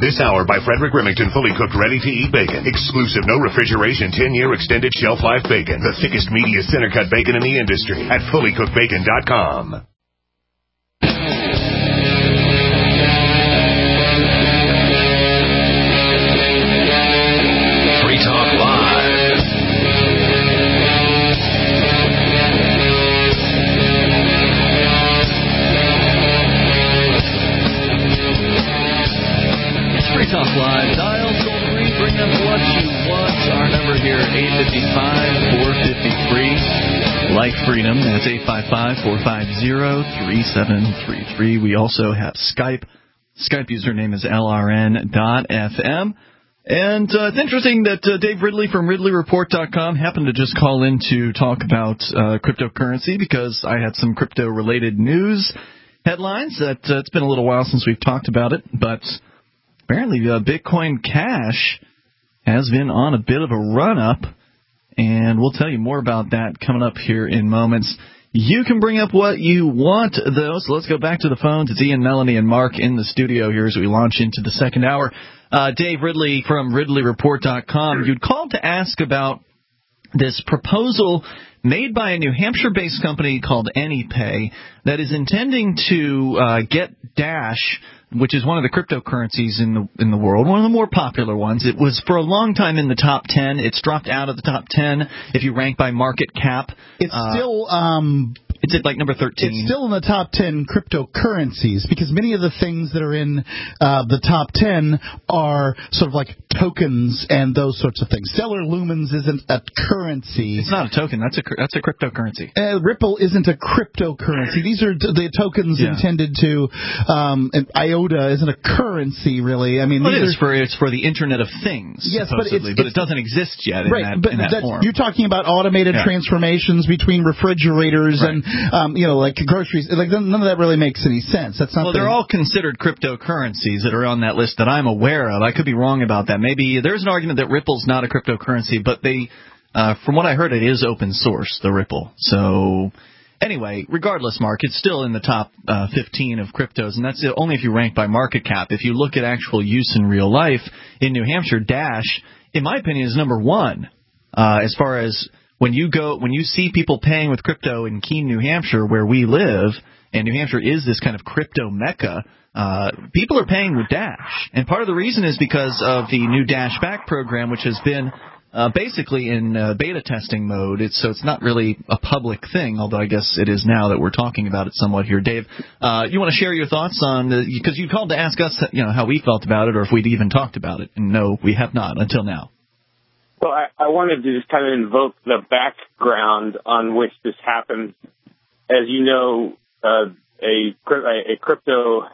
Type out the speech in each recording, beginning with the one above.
This hour by Frederick Remington, fully cooked, ready-to-eat bacon. Exclusive, no refrigeration, 10-year extended shelf life bacon. The thickest, meatiest center-cut bacon in the industry at fullycookedbacon.com. Free Talk Live. Free Talk Live. Dial toll free. Bring up what you want. Our number here, 855-453. Like freedom. That's 855-450-3733. We also have Skype. Skype username is LRN.FM. And it's interesting that Dave Ridley from RidleyReport.com happened to just call in to talk about cryptocurrency because I had some crypto-related news headlines that it's been a little while since we've talked about it, but apparently Bitcoin Cash has been on a bit of a run-up, and we'll tell you more about that coming up here in moments. You can bring up what you want, though, so let's go back to the phones. It's Ian, Melanie, and Mark in the studio here as we launch into the second hour. Dave Ridley from RidleyReport.com. You'd called to ask about this proposal made by a New Hampshire-based company called AnyPay that is intending to get Dash, which is one of the cryptocurrencies in the world, one of the more popular ones. It was for a long time in the top 10. It's dropped out of the top 10 if you rank by market cap. It's still it's at like number 13. It's still in the top 10 cryptocurrencies because many of the things that are in the top 10 are sort of like tokens and those sorts of things. Stellar Lumens isn't a currency. It's not a token. That's a cryptocurrency. Ripple isn't a cryptocurrency. These are the tokens intended to. And IOTA isn't a currency, really. I mean, it's for the Internet of Things. Yes, supposedly, but it doesn't exist yet in that form. You're talking about automated transformations between refrigerators and like groceries. Like none of that really makes any sense. That's not. Well, they're all considered cryptocurrencies that are on that list that I'm aware of. I could be wrong about that. Maybe there's an argument that Ripple's not a cryptocurrency, but they, from what I heard, it is open source, the Ripple. So anyway, regardless, Mark, it's still in the top 15 of cryptos, and that's only if you rank by market cap. If you look at actual use in real life, in New Hampshire, Dash, in my opinion, is number one as far as when you see people paying with crypto in Keene, New Hampshire, where we live, and New Hampshire is this kind of crypto mecca, people are paying with Dash. And part of the reason is because of the new Dash Back program, which has been basically in beta testing mode. It's not really a public thing, although I guess it is now that we're talking about it somewhat here. Dave, you want to share your thoughts on because you called to ask us how we felt about it or if we'd even talked about it. And no, we have not until now. Well, I wanted to just kind of invoke the background on which this happened. As you know, a crypto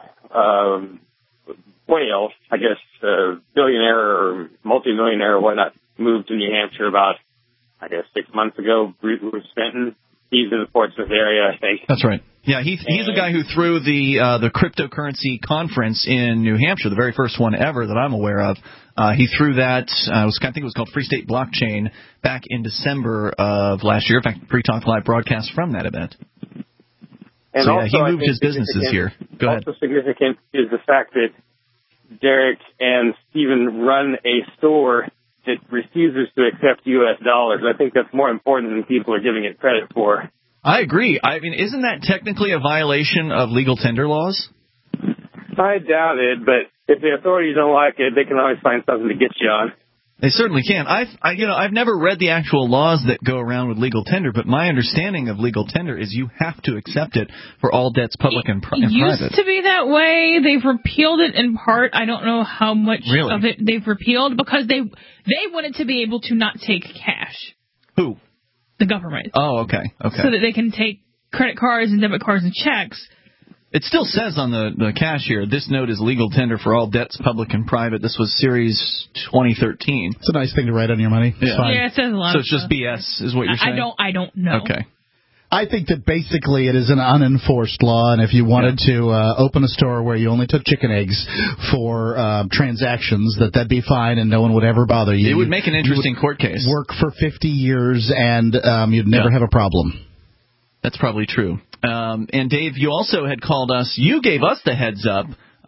whale, I guess, billionaire or multimillionaire or whatnot, moved to New Hampshire about, 6 months ago. Bruce Fenton. He's in the Portsmouth area, I think. That's right. Yeah, he's the guy who threw the cryptocurrency conference in New Hampshire, the very first one ever that I'm aware of. He threw that, I think it was called Free State Blockchain, back in December of last year. In fact, Free Talk Live broadcast from that event. And so, also, he moved his businesses here. Go ahead. Also significant is the fact that Derek and Stephen run a store that refuses to accept U.S. dollars. I think that's more important than people are giving it credit for. I agree. I mean, isn't that technically a violation of legal tender laws? I doubt it, but if the authorities don't like it, they can always find something to get you on. They certainly can. I've never read the actual laws that go around with legal tender, but my understanding of legal tender is you have to accept it for all debts, public and private. It used to be that way. They've repealed it in part. I don't know how much of it they've repealed because they wanted to be able to not take cash. Who? The government. Oh, okay. So that they can take credit cards and debit cards and checks. It still says on the cash here, this note is legal tender for all debts, public and private. This was Series 2013. It's a nice thing to write on your money. Yeah, yeah, it says a lot. So it's just BS, is what you're saying? I don't know. Okay. I think that basically it is an unenforced law, and if you wanted to open a store where you only took chicken eggs for transactions, that'd be fine, and no one would ever bother you. It would make an interesting court case. Work for 50 years, and you'd never have a problem. That's probably true. And Dave, you also had called us. You gave us the heads up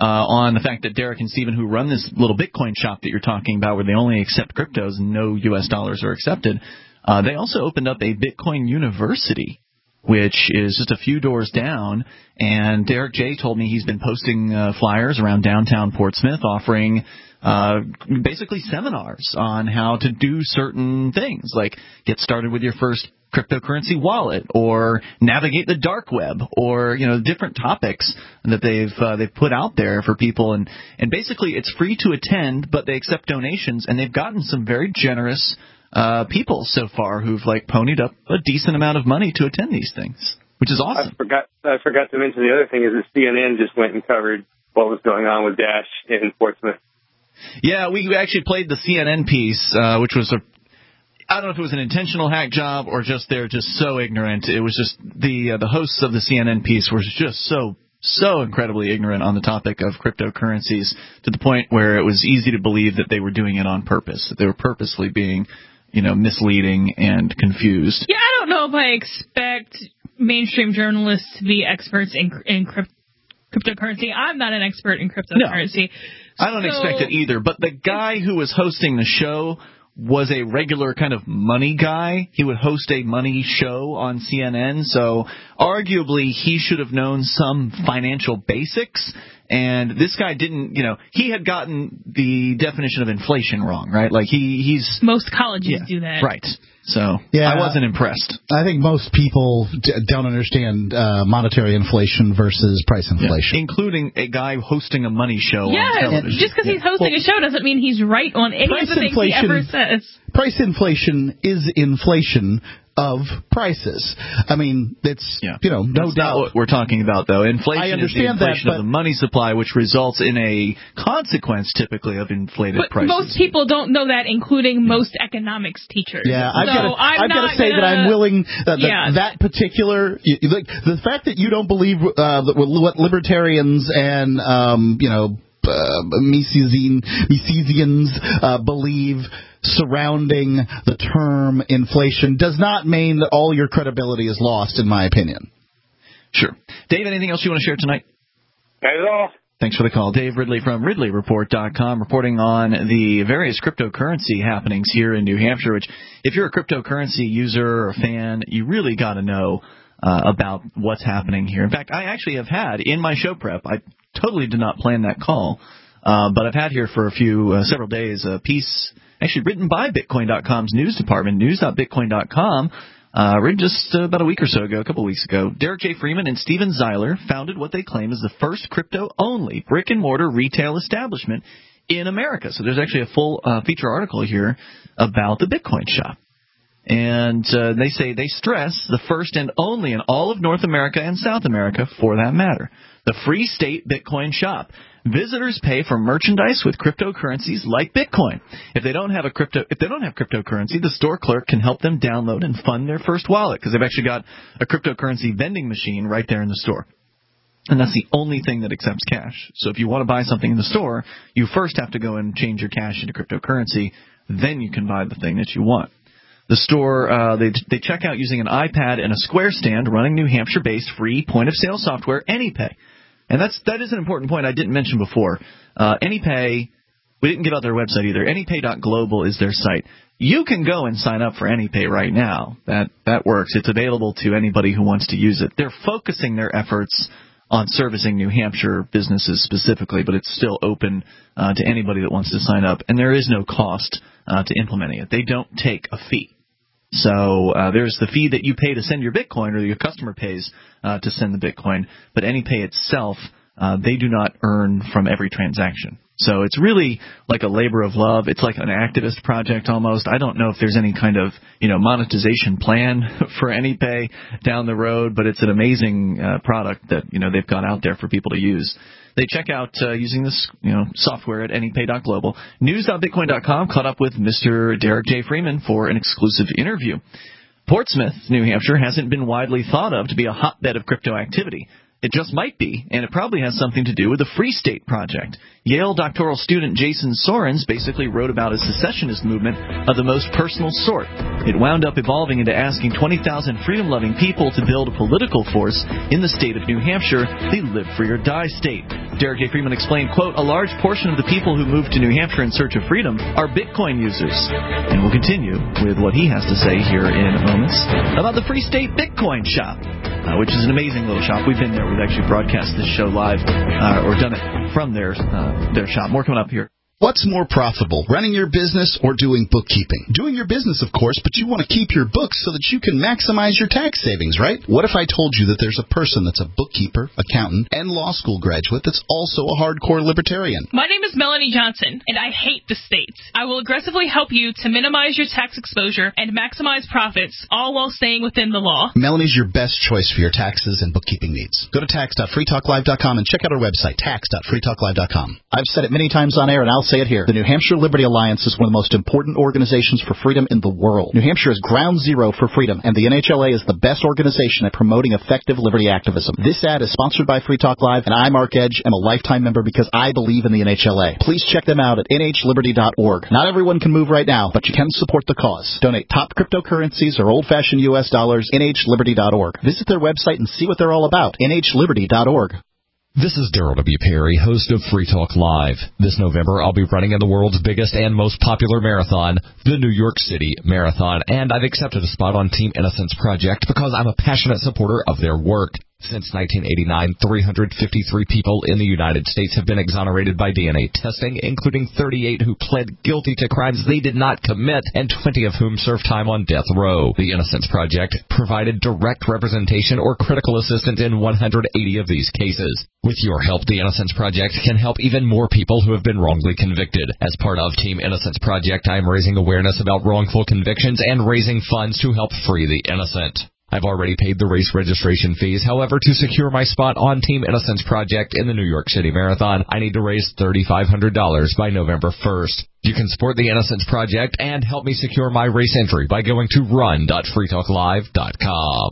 on the fact that Derek and Stephen, who run this little Bitcoin shop that you're talking about where they only accept cryptos and no U.S. dollars are accepted, they also opened up a Bitcoin University, which is just a few doors down. And Derek J. told me he's been posting flyers around downtown Portsmouth offering basically seminars on how to do certain things, like get started with your first cryptocurrency wallet, or navigate the dark web, or different topics that they've put out there for people, and basically it's free to attend, but they accept donations, and they've gotten some very generous people so far who've ponied up a decent amount of money to attend these things, which is awesome. I forgot to mention the other thing is that CNN just went and covered what was going on with Dash in Portsmouth. Yeah, we actually played the CNN piece, which was I don't know if it was an intentional hack job or just they're just so ignorant. It was just the hosts of the CNN piece were just so incredibly ignorant on the topic of cryptocurrencies to the point where it was easy to believe that they were doing it on purpose, that they were purposely being, misleading and confused. Yeah, I don't know if I expect mainstream journalists to be experts in cryptocurrency. I'm not an expert in cryptocurrency. No, I don't expect it either. But the guy who was hosting the show was a regular kind of money guy. He would host a money show on CNN, so arguably he should have known some financial basics. And this guy didn't, he had gotten the definition of inflation wrong, right? He's... Most colleges do that. Right. So I wasn't impressed. I think most people don't understand monetary inflation versus price inflation. Yeah. Including a guy hosting a money show on television. Just because he's hosting a show doesn't mean he's right on any of the things he ever says. Price inflation is inflation of prices. I mean, it's, no doubt. That's not what we're talking about, though. Inflation is the inflation of the money supply, which results in a consequence, typically, of inflated prices. But most people don't know that, inclling most economics teachers. Yeah, I've got to say that I'm willing, that particular, the fact that you don't believe what libertarians and, Misesians believe surrounding the term inflation does not mean that all your credibility is lost, in my opinion. Sure. Dave, anything else you want to share tonight? Not at all. Thanks for the call. Dave Ridley from RidleyReport.com reporting on the various cryptocurrency happenings here in New Hampshire, which if you're a cryptocurrency user or fan, you really got to know about what's happening here. In fact, I actually have had in my show prep, I totally did not plan that call, but I've had here for several days a piece actually written by Bitcoin.com's news department, news.bitcoin.com, written just about a week or so ago, a couple of weeks ago. Derek J. Freeman and Stephen Zeiler founded what they claim is the first crypto-only brick-and-mortar retail establishment in America. So there's actually a full feature article here about the Bitcoin shop. And they say they stress the first and only in all of North America and South America, for that matter, the Free State Bitcoin shop. Visitors pay for merchandise with cryptocurrencies like Bitcoin. If they don't have cryptocurrency, the store clerk can help them download and fund their first wallet because they've actually got a cryptocurrency vending machine right there in the store. And that's the only thing that accepts cash. So if you want to buy something in the store, you first have to go and change your cash into cryptocurrency. Then you can buy the thing that you want. The store, they check out using an iPad and a Square stand running New Hampshire-based free point-of-sale software, AnyPay. And that is an important point I didn't mention before. AnyPay, we didn't give out their website either. AnyPay.global is their site. You can go and sign up for AnyPay right now. That works. It's available to anybody who wants to use it. They're focusing their efforts on servicing New Hampshire businesses specifically, but it's still open to anybody that wants to sign up. And there is no cost to implementing it. They don't take a fee. So there's the fee that you pay to send your Bitcoin, or your customer pays to send the Bitcoin. But AnyPay itself, they do not earn from every transaction. So it's really like a labor of love. It's like an activist project almost. I don't know if there's any kind of monetization plan for AnyPay down the road, but it's an amazing product that they've got out there for people to use. They check out using this software at AnyPay.global. News.Bitcoin.com caught up with Mr. Derek J. Freeman for an exclusive interview. Portsmouth, New Hampshire, hasn't been widely thought of to be a hotbed of crypto activity. It just might be, and it probably has something to do with the Free State Project. Yale doctoral student Jason Sorens basically wrote about a secessionist movement of the most personal sort. It wound up evolving into asking 20,000 freedom-loving people to build a political force in the state of New Hampshire, the live free or die state. Derek A. Freeman explained, quote, a large portion of the people who moved to New Hampshire in search of freedom are Bitcoin users. And we'll continue with what he has to say here in moments about the Free State Bitcoin Shop, which is an amazing little shop. We've been there. We've actually broadcast this show live or done it from their shop. More coming up here. What's more profitable, running your business or doing bookkeeping? Doing your business, of course, but you want to keep your books so that you can maximize your tax savings, right? What if I told you that there's a person that's a bookkeeper, accountant, and law school graduate that's also a hardcore libertarian? My name is Melanie Johnson, and I hate the states. I will aggressively help you to minimize your tax exposure and maximize profits, all while staying within the law. Melanie's your best choice for your taxes and bookkeeping needs. Go to tax.freetalklive.com and check out our website, tax.freetalklive.com. I've said it many times on air, and I'll say it here. The New Hampshire Liberty Alliance is one of the most important organizations for freedom in the world. New Hampshire is ground zero for freedom, and the NHLA is the best organization at promoting effective liberty activism. This ad is sponsored by Free Talk Live, and I, Mark Edge, am a lifetime member because I believe in the NHLA. Please check them out at nhliberty.org. Not everyone can move right now, but you can support the cause. Donate top cryptocurrencies or old-fashioned U.S. dollars, nhliberty.org. Visit their website and see what they're all about, nhliberty.org. This is Daryl W. Perry, host of Free Talk Live. This November, I'll be running in the world's biggest and most popular marathon, the New York City Marathon, and I've accepted a spot on Team Innocence Project because I'm a passionate supporter of their work. Since 1989, 353 people in the United States have been exonerated by DNA testing, including 38 who pled guilty to crimes they did not commit, and 20 of whom served time on death row. The Innocence Project provided direct representation or critical assistance in 180 of these cases. With your help, the Innocence Project can help even more people who have been wrongly convicted. As part of Team Innocence Project, I am raising awareness about wrongful convictions and raising funds to help free the innocent. I've already paid the race registration fees. However, to secure my spot on Team Innocence Project in the New York City Marathon, I need to raise $3,500 by November 1st. You can support the Innocence Project and help me secure my race entry by going to run.freetalklive.com.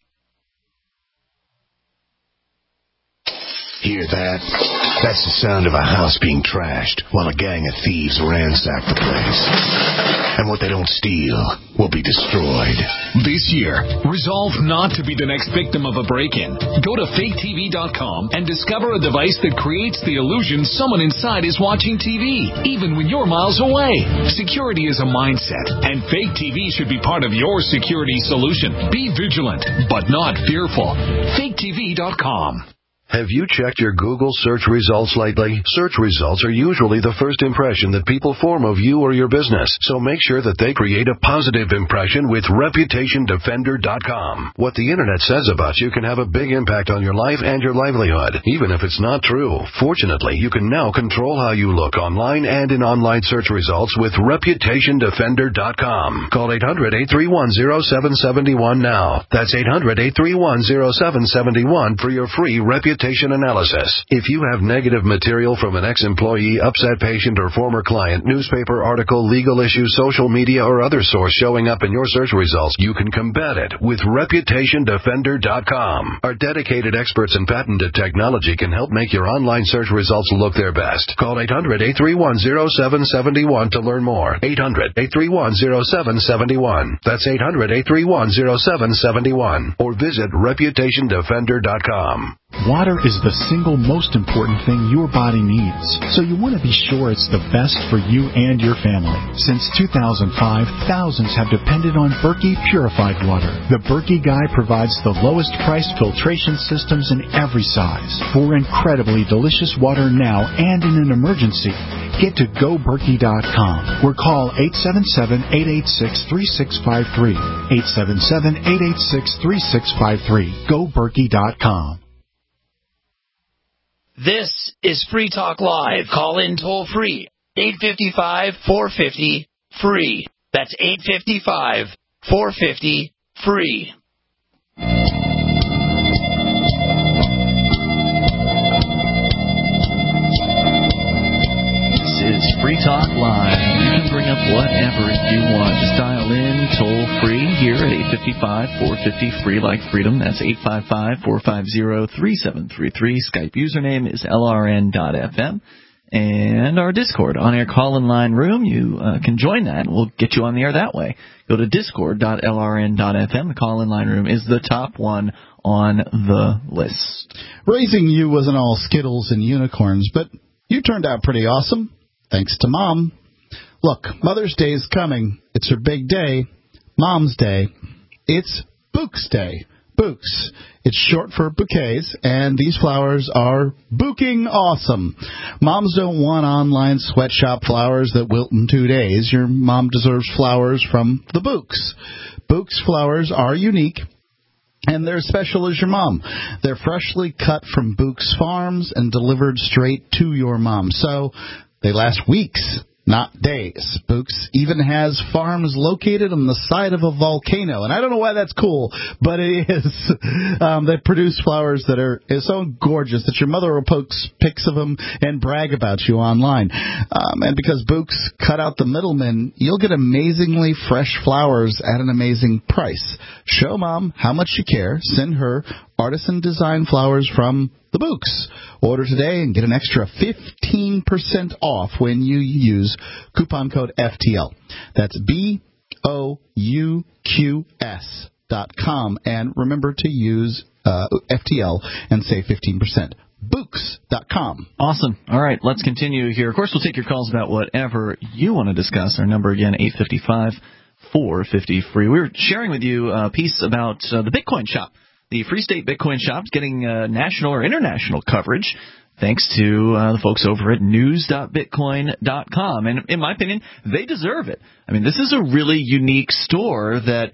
Hear that? That's the sound of a house being trashed while a gang of thieves ransack the place. And what they don't steal will be destroyed. This year, resolve not to be the next victim of a break-in. Go to faketv.com and discover a device that creates the illusion someone inside is watching TV, even when you're miles away. Security is a mindset, and Fake TV should be part of your security solution. Be vigilant, but not fearful. faketv.com. Have you checked your Google search results lately? Search results are usually the first impression that people form of you or your business, so make sure that they create a positive impression with ReputationDefender.com. What the Internet says about you can have a big impact on your life and your livelihood, even if it's not true. Fortunately, you can now control how you look online and in online search results with ReputationDefender.com. Call 800-831-0771 now. That's 800-831-0771 for your free reputation analysis. If you have negative material from an ex-employee, upset patient, or former client, newspaper article, legal issue, social media, or other source showing up in your search results, you can combat it with ReputationDefender.com. Our dedicated experts in patented technology can help make your online search results look their best. Call 800-831-0771 to learn more. 800-831-0771. That's 800-831-0771. Or visit ReputationDefender.com. Water is the single most important thing your body needs, so you want to be sure it's the best for you and your family. Since 2005, thousands have depended on Berkey purified water. The Berkey Guy provides the lowest priced filtration systems in every size. For incredibly delicious water now and in an emergency, get to GoBerkey.com or call 877-886-3653. 877-886-3653. GoBerkey.com. This is Free Talk Live. Call in toll free. 855-450-FREE. That's 855-450-FREE. This is Free Talk Live. You can bring up whatever you want. Just dial in toll free here at 855-450-FREE like freedom. That's 855-450-3733. Skype username is lrn.fm. And our Discord on-air call-in line room. You can join that. We'll get you on the air that way. Go to discord.lrn.fm. The call-in line room is the top one on the list. Raising you wasn't all Skittles and unicorns, but you turned out pretty awesome, thanks to Mom. Look, Mother's Day is coming. It's her big day, Mom's Day. It's Bouquets Day. Bouquets. It's short for bouquets, and these flowers are bouquing awesome. Moms don't want online sweatshop flowers that wilt in 2 days. Your mom deserves flowers from the Bouquets. Bouquets flowers are unique, and they're as special as your mom. They're freshly cut from Bouquets Farms and delivered straight to your mom. So they last weeks, not days. Bouquets even has farms located on the side of a volcano. And I don't know why that's cool, but it is. They produce flowers that are so gorgeous that your mother will post pics of them and brag about you online. And because Bouquets cut out the middlemen, you'll get amazingly fresh flowers at an amazing price. Show Mom how much you care. Send her artisan design flowers from the Bouquets. Order today and get an extra 15% off when you use coupon code FTL. That's BOUQS.com. And remember to use FTL and save 15%. Bouquets.com. Awesome. All right, let's continue here. Of course, we'll take your calls about whatever you want to discuss. Our number again, 855-450-FREE. We were sharing with you a piece about the Bitcoin Shop. The Free State Bitcoin Shop's getting national or international coverage thanks to the folks over at news.bitcoin.com. And in my opinion, they deserve it. I mean, this is a really unique store that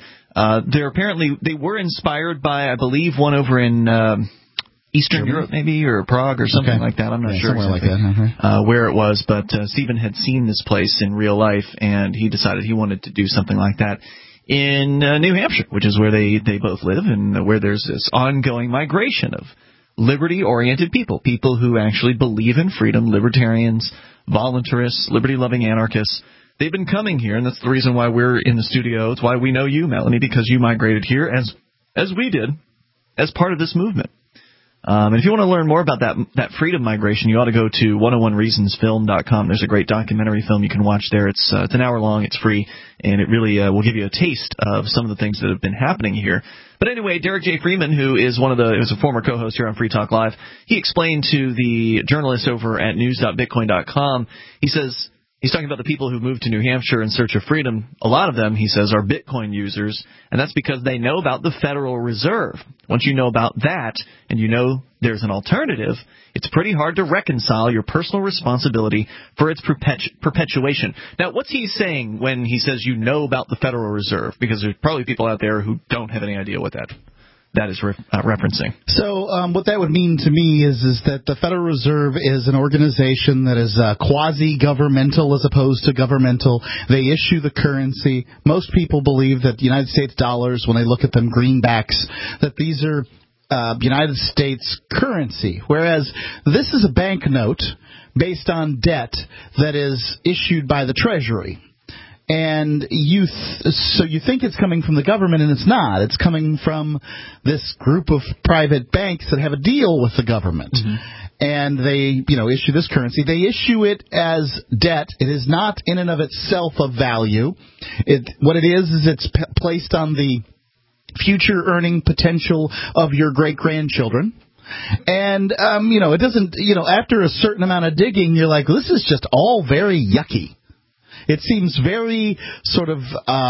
they were inspired by, I believe, one over in Eastern Europe maybe, or Prague or something like that. I'm not sure somewhere exactly like that. Where it was, but Stephen had seen this place in real life, and he decided he wanted to do something like that in New Hampshire, which is where they both live, and where there's this ongoing migration of liberty-oriented people who actually believe in freedom, libertarians, voluntarists, liberty-loving anarchists. They've been coming here, and that's the reason why we're in the studio. It's why we know you, Melanie, because you migrated here, as we did, as part of this movement. And if you want to learn more about that freedom migration, you ought to go to 101reasonsfilm.com. There's a great documentary film you can watch there. It's an hour long. It's free, and it really will give you a taste of some of the things that have been happening here. But anyway, Derek J. Freeman, who is is a former co-host here on Free Talk Live, he explained to the journalists over at news.bitcoin.com, he says, he's talking about the people who moved to New Hampshire in search of freedom. A lot of them, he says, are Bitcoin users, and that's because they know about the Federal Reserve. Once you know about that, and you know there's an alternative, it's pretty hard to reconcile your personal responsibility for its perpetuation. Now, what's he saying when he says you know about the Federal Reserve? Because there's probably people out there who don't have any idea what that is referencing. So what that would mean to me is that the Federal Reserve is an organization that is quasi-governmental as opposed to governmental. They issue the currency. Most people believe that the United States dollars, when they look at them greenbacks, that these are United States currency, whereas this is a banknote based on debt that is issued by the Treasury. And so you think it's coming from the government, and it's not. It's coming from this group of private banks that have a deal with the government. Mm-hmm. And they, issue this currency. They issue it as debt. It is not in and of itself of value. What it is it's placed on the future earning potential of your great-grandchildren. And, it doesn't, after a certain amount of digging, you're like, this is just all very yucky. It seems very sort of,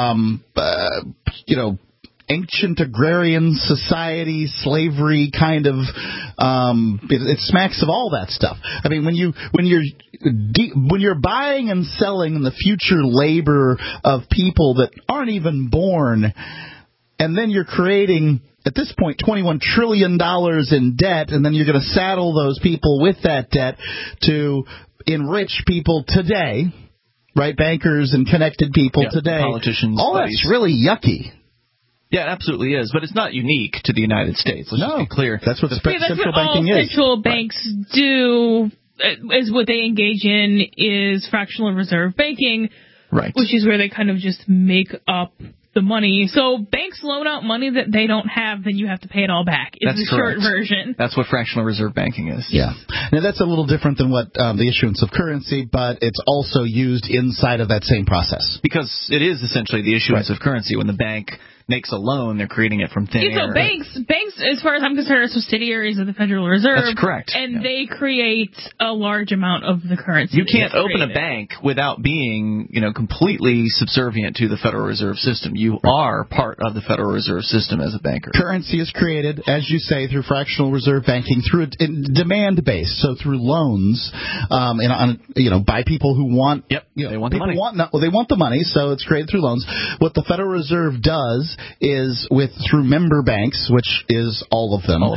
ancient agrarian society, slavery kind of. It smacks of all that stuff. I mean, when you're buying and selling the future labor of people that aren't even born, and then you're creating, at this point, $21 trillion in debt, and then you're going to saddle those people with that debt to enrich people today. Right, bankers and connected people today. Politicians. All that's really yucky. Yeah, it absolutely is. But it's not unique to the United States. Let's just be clear. That's what central banking is. Central banks do, is what they engage in, is fractional reserve banking. Right. Which is where they kind of just make up the money. So banks loan out money that they don't have, then you have to pay it all back. That's the short version. That's what fractional reserve banking is. Yeah. Now, that's a little different than what the issuance of currency, but it's also used inside of that same process. Because it is essentially the issuance of currency when the bank makes a loan, they're creating it from thin air. So banks, as far as I'm concerned, are subsidiaries of the Federal Reserve. That's correct. And they create a large amount of the currency. You can't open a bank without being, completely subservient to the Federal Reserve System. You are part of the Federal Reserve System as a banker. Currency is created, as you say, through fractional reserve banking, through demand based, so through loans, by people who want. Yep. They want the money. They want the money, so it's created through loans. What the Federal Reserve does is through member banks, which is all of them.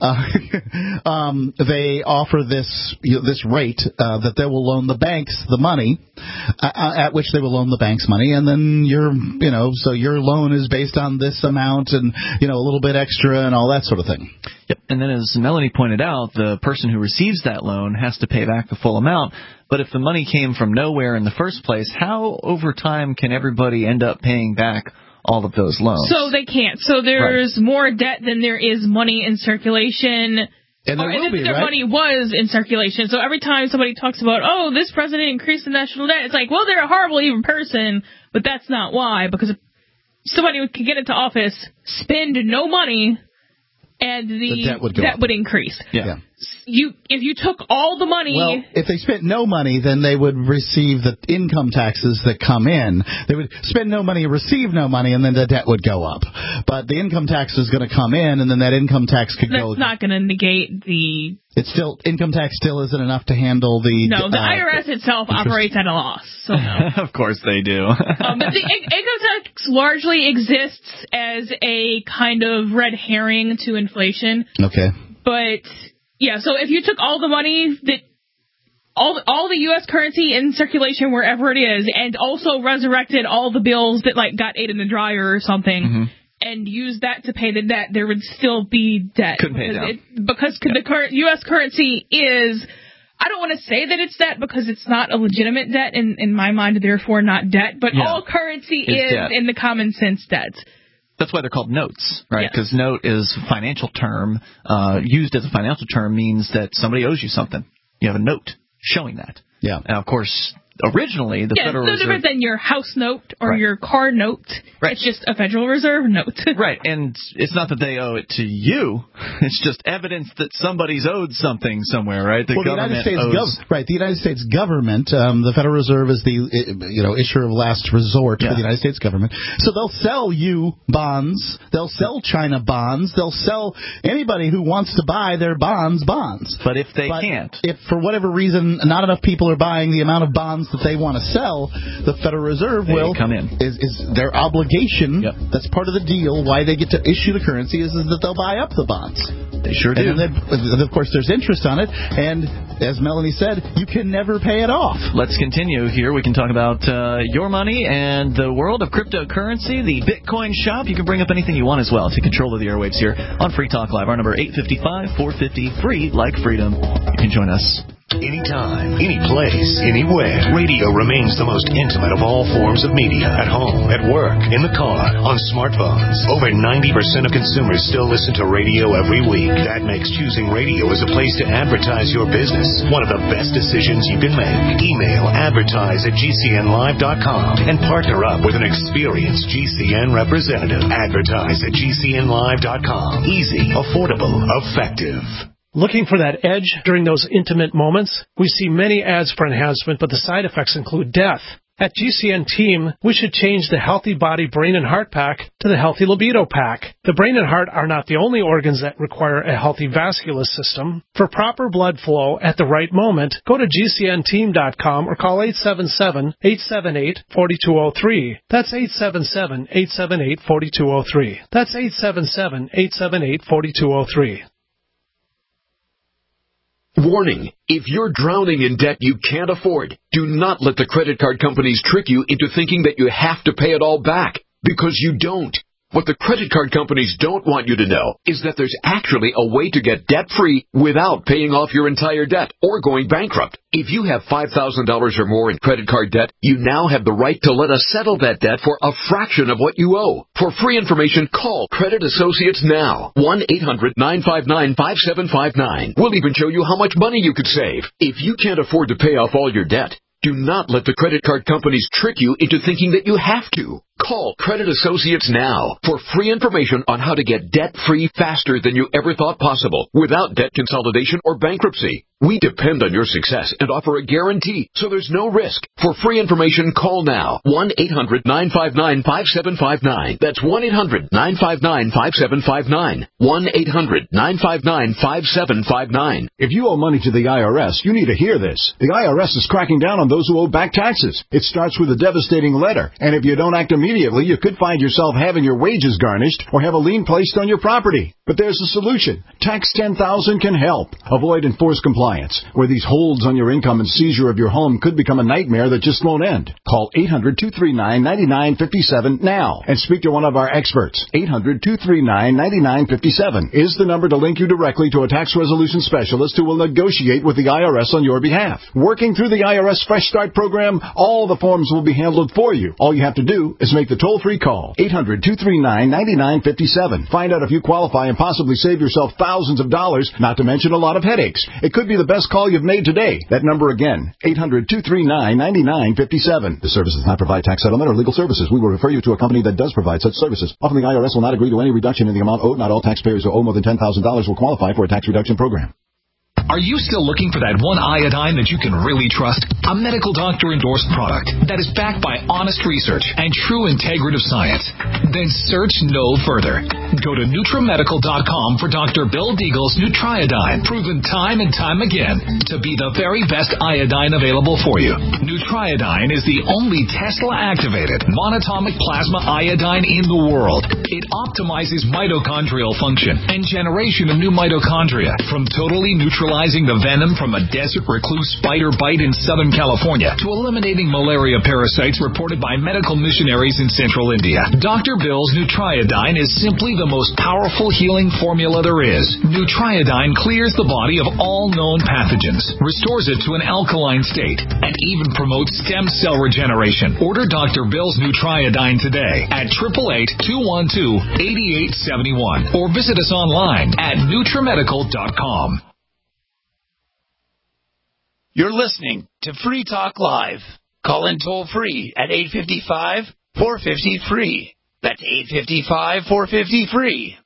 They offer this rate that they will loan the banks the money, at which they will loan the banks money, and then your loan is based on this amount and a little bit extra and all that sort of thing. Yep. And then, as Melanie pointed out, the person who receives that loan has to pay back the full amount. But if the money came from nowhere in the first place, how over time can everybody end up paying back all of those loans? So they can't. So there's more debt than there is money in circulation. And there money was in circulation. So every time somebody talks about, this president increased the national debt, it's like, well, they're a horrible evil person, but that's not why. Because if somebody could get into office, spend no money, and the debt would increase. Yeah. If you took all the money... Well, if they spent no money, then they would receive the income taxes that come in. They would spend no money, receive no money, and then the debt would go up. But the income tax is going to come in, and then that income tax could go... That's not going to negate the... Income tax still isn't enough to handle the... No, the IRS itself operates at a loss. So no. Of course they do. But the income tax largely exists as a kind of red herring to inflation. Okay. But... yeah, so if you took all the money that all the U.S. currency in circulation wherever it is, and also resurrected all the bills that got ate in the dryer or something, and used that to pay the debt, there would still be debt. Couldn't pay it down. Because the current U.S. currency is, I don't want to say that it's debt because it's not a legitimate debt in my mind, therefore not debt, but all currency is debt. In the common sense debt. That's why they're called notes, right? Because note is a financial term. Used as a financial term means that somebody owes you something. You have a note showing that. Yeah. Now, of course, originally the Federal Reserve... it's no different than your house note or your car note. Right. It's just a Federal Reserve note. Right, and it's not that they owe it to you. It's just evidence that somebody's owed something somewhere, right? The United States government, the Federal Reserve is the issuer of last resort for the United States government. So they'll sell you bonds. They'll sell China bonds. They'll sell anybody who wants to buy their bonds. But if they can't, if for whatever reason not enough people are buying the amount of bonds that they want to sell, the Federal Reserve will come in. Is their obligation. Yep. That's part of the deal. Why they get to issue the currency is that they'll buy up the bonds. They sure do. And of course, there's interest on it. And as Melanie said, you can never pay it off. Let's continue here. We can talk about your money and the world of cryptocurrency, the Bitcoin shop. You can bring up anything you want as well. Take control of the airwaves here on Free Talk Live. Our number 855-450, free like freedom. You can join us. Anytime, any place, anywhere. Radio remains the most intimate of all forms of media. At home, at work, in the car, on smartphones. Over 90% of consumers still listen to radio every week. That makes choosing radio as a place to advertise your business one of the best decisions you can make. Email advertise@gcnlive.com and partner up with an experienced GCN representative. Advertise@gcnlive.com. Easy, affordable, effective. Looking for that edge during those intimate moments? We see many ads for enhancement, but the side effects include death. At GCN Team, we should change the Healthy Body, Brain, and Heart Pack to the Healthy Libido Pack. The brain and heart are not the only organs that require a healthy vascular system. For proper blood flow at the right moment, go to GCNteam.com or call 877-878-4203. That's 877-878-4203. That's 877-878-4203. Warning, if you're drowning in debt you can't afford, do not let the credit card companies trick you into thinking that you have to pay it all back, because you don't. What the credit card companies don't want you to know is that there's actually a way to get debt-free without paying off your entire debt or going bankrupt. If you have $5,000 or more in credit card debt, you now have the right to let us settle that debt for a fraction of what you owe. For free information, call Credit Associates now. 1-800-959-5759. We'll even show you how much money you could save. If you can't afford to pay off all your debt, do not let the credit card companies trick you into thinking that you have to. Call Credit Associates now for free information on how to get debt-free faster than you ever thought possible without debt consolidation or bankruptcy. We depend on your success and offer a guarantee, so there's no risk. For free information, call now. 1-800-959-5759. That's 1-800-959-5759. 1-800-959-5759. If you owe money to the IRS, you need to hear this. The IRS is cracking down on those who owe back taxes. It starts with a devastating letter, and if you don't act immediately, you could find yourself having your wages garnished or have a lien placed on your property. But there's a solution. Tax 10,000 can help. Avoid enforced compliance, where these holds on your income and seizure of your home could become a nightmare that just won't end. Call 800-239-9957 now and speak to one of our experts. 800-239-9957 is the number to link you directly to a tax resolution specialist who will negotiate with the IRS on your behalf. Working through the IRS Fresh Start program, all the forms will be handled for you. All you have to do is make the toll-free call. 800-239-9957. Find out if you qualify and possibly save yourself thousands of dollars, not to mention a lot of headaches. It could be the best call you've made today. That number again, 800-239-9957. This service does not provide tax settlement or legal services. We will refer you to a company that does provide such services. Often the IRS will not agree to any reduction in the amount owed. Not all taxpayers who owe more than $10,000 will qualify for a tax reduction program. Are you still looking for that one iodine that you can really trust? A medical doctor-endorsed product that is backed by honest research and true integrative science? Then search no further. Go to NutriMedical.com for Dr. Bill Deagle's Nutriodine, proven time and time again to be the very best iodine available for you. Nutriodine is the only Tesla-activated monatomic plasma iodine in the world. It optimizes mitochondrial function and generation of new mitochondria from totally neutralizing the venom from a desert recluse spider bite in Southern California to eliminating malaria parasites reported by medical missionaries in central India. Dr. Bill's Nutriodine is simply the most powerful healing formula there is. Nutriodine clears the body of all known pathogens, restores it to an alkaline state, and even promotes stem cell regeneration. Order Dr. Bill's Nutriodine today at 888-212-8871 or visit us online at NutriMedical.com. You're listening to Free Talk Live. Call in toll free at 855-450-FREE. That's 855-450-FREE.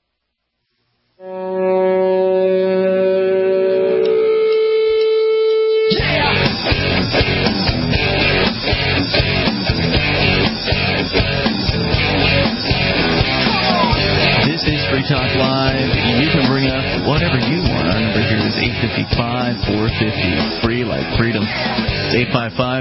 This is Free Talk Live. You can bring up whatever you want. Our number here is 855-450-FREE, like freedom. It's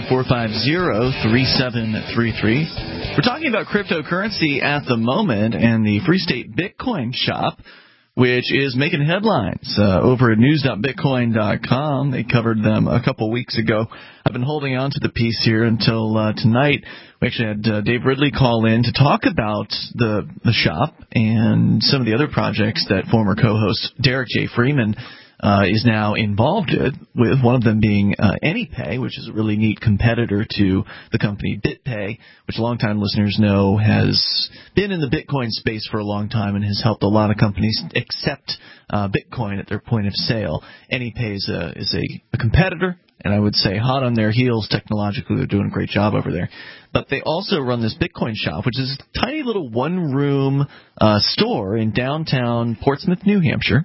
855-450-3733. We're talking about cryptocurrency at the moment and the Free State Bitcoin Shop, which is making headlines over at news.bitcoin.com. They covered them a couple weeks ago. I've been holding on to the piece here until tonight. We actually had Dave Ridley call in to talk about the shop and some of the other projects that former co-host Derek J. Freeman is now involved with, one of them being AnyPay, which is a really neat competitor to the company BitPay, which longtime listeners know has been in the Bitcoin space for a long time and has helped a lot of companies accept Bitcoin at their point of sale. AnyPay is a competitor, and I would say hot on their heels technologically. They're doing a great job over there. But they also run this Bitcoin shop, which is a tiny little one-room store in downtown Portsmouth, New Hampshire.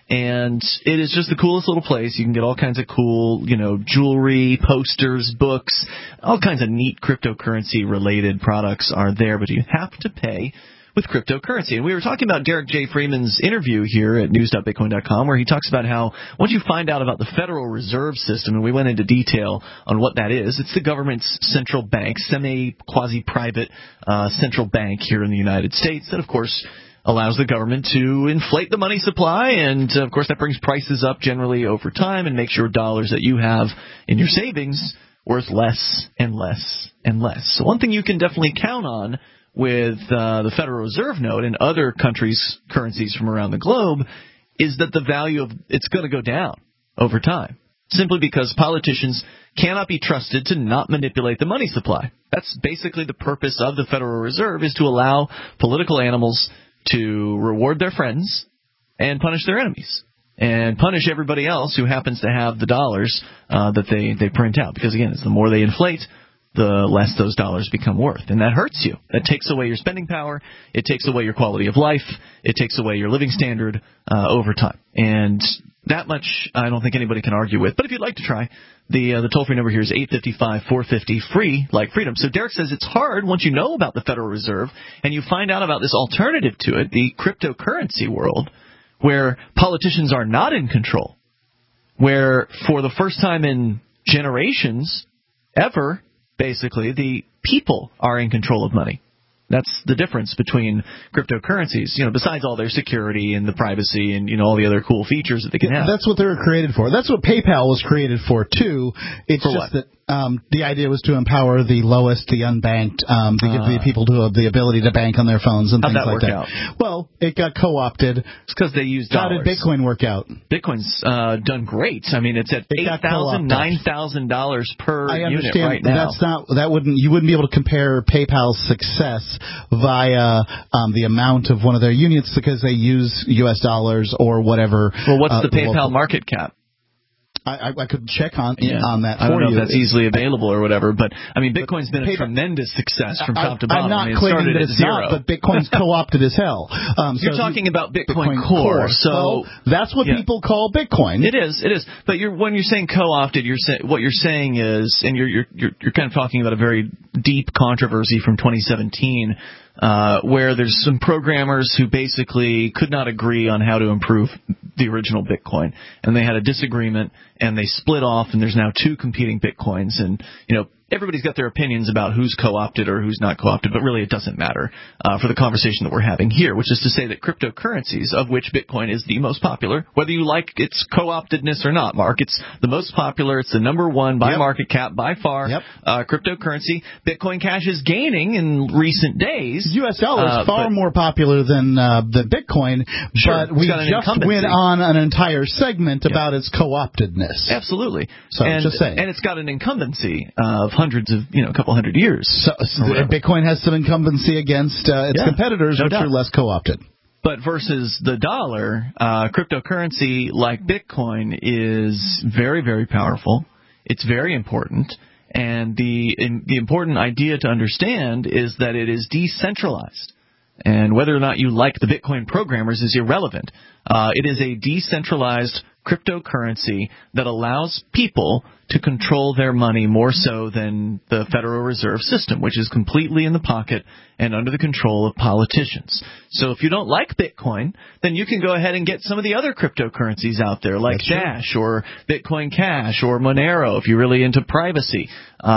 And it is just the coolest little place. You can get all kinds of cool, jewelry, posters, books, all kinds of neat cryptocurrency-related products are there, but you have to pay with cryptocurrency. And we were talking about Derek J. Freeman's interview here at news.bitcoin.com, where he talks about how once you find out about the Federal Reserve System, and we went into detail on what that is, it's the government's central bank, semi-quasi-private central bank here in the United States that, of course, allows the government to inflate the money supply, and, of course, that brings prices up generally over time and makes your dollars that you have in your savings worth less and less and less. So one thing you can definitely count on with the Federal Reserve note and other countries' currencies from around the globe is that the value of it's going to go down over time, simply because politicians cannot be trusted to not manipulate the money supply. That's basically the purpose of the Federal Reserve, is to allow political animals to reward their friends and punish their enemies, and punish everybody else who happens to have the dollars that they print out. Because, again, it's the more they inflate, the less those dollars become worth. And that hurts you. That takes away your spending power. It takes away your quality of life. It takes away your living standard over time. And that much I don't think anybody can argue with. But if you'd like to try, the toll-free number here is 855-450-FREE, like freedom. So Derek says it's hard once you know about the Federal Reserve and you find out about this alternative to it, the cryptocurrency world, where politicians are not in control, where for the first time in generations ever, basically, the people are in control of money. That's the difference between cryptocurrencies, besides all their security and the privacy and, all the other cool features that they can have. That's what they were created for. That's what PayPal was created for, too. It's for just what? that the idea was to empower the lowest, the unbanked, to give the people to have the ability to bank on their phones and How'd things that like work that. out? Well, it got co-opted. It's because they used How dollars. did Bitcoin work out? Bitcoin's done great. I mean, it's at $8,000, $9,000 per I unit understand right now. You wouldn't be able to compare PayPal's success via the amount of one of their units because they use U.S. dollars or whatever. Well, what's the PayPal market cap? I could check on that for you. I don't know if that's easily available or whatever, but I mean, Bitcoin's been a tremendous success from top to bottom. I'm not claiming that it's not, but Bitcoin's co-opted as hell. You're talking about Bitcoin Core, so well, that's what people call Bitcoin. It is. But when you're saying co-opted, what you're saying is, and you're kind of talking about a very deep controversy from 2017. Where there's some programmers who basically could not agree on how to improve the original Bitcoin, and they had a disagreement, and they split off, and there's now two competing Bitcoins, and everybody's got their opinions about who's co-opted or who's not co-opted, but really it doesn't matter for the conversation that we're having here, which is to say that cryptocurrencies, of which Bitcoin is the most popular, whether you like its co-optedness or not, Mark, it's the most popular, it's the number one by market cap by far, cryptocurrency. Bitcoin Cash is gaining in recent days. U.S. dollar is far more popular than Bitcoin, but we just went on an entire segment about its co-optedness. Absolutely. So just saying. And it's got an incumbency of hundreds of, a couple hundred years. So Bitcoin has some incumbency against its competitors, which are less co-opted. But versus the dollar, cryptocurrency like Bitcoin is very, very powerful. It's very important. And the important idea to understand is that it is decentralized. And whether or not you like the Bitcoin programmers is irrelevant. It is a decentralized cryptocurrency that allows people to control their money more so than the Federal Reserve System, which is completely in the pocket and under the control of politicians. So if you don't like Bitcoin, then you can go ahead and get some of the other cryptocurrencies out there, like Dash or Bitcoin Cash or Monero, if you're really into privacy,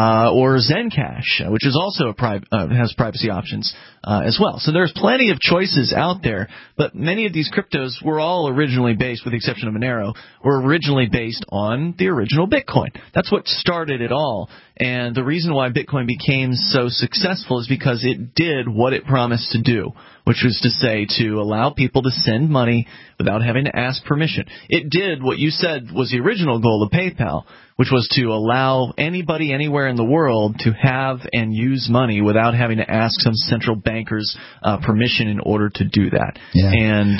or Zencash, which is also has privacy options as well. So there's plenty of choices out there, but many of these cryptos were all originally based, with the exception of Monero, were originally based on the original Bitcoin. That's what started it all. And the reason why Bitcoin became so successful is because it did what it promised to do, which was to say to allow people to send money without having to ask permission. It did what you said was the original goal of PayPal, which was to allow anybody anywhere in the world to have and use money without having to ask some central banker's permission in order to do that. Yeah. And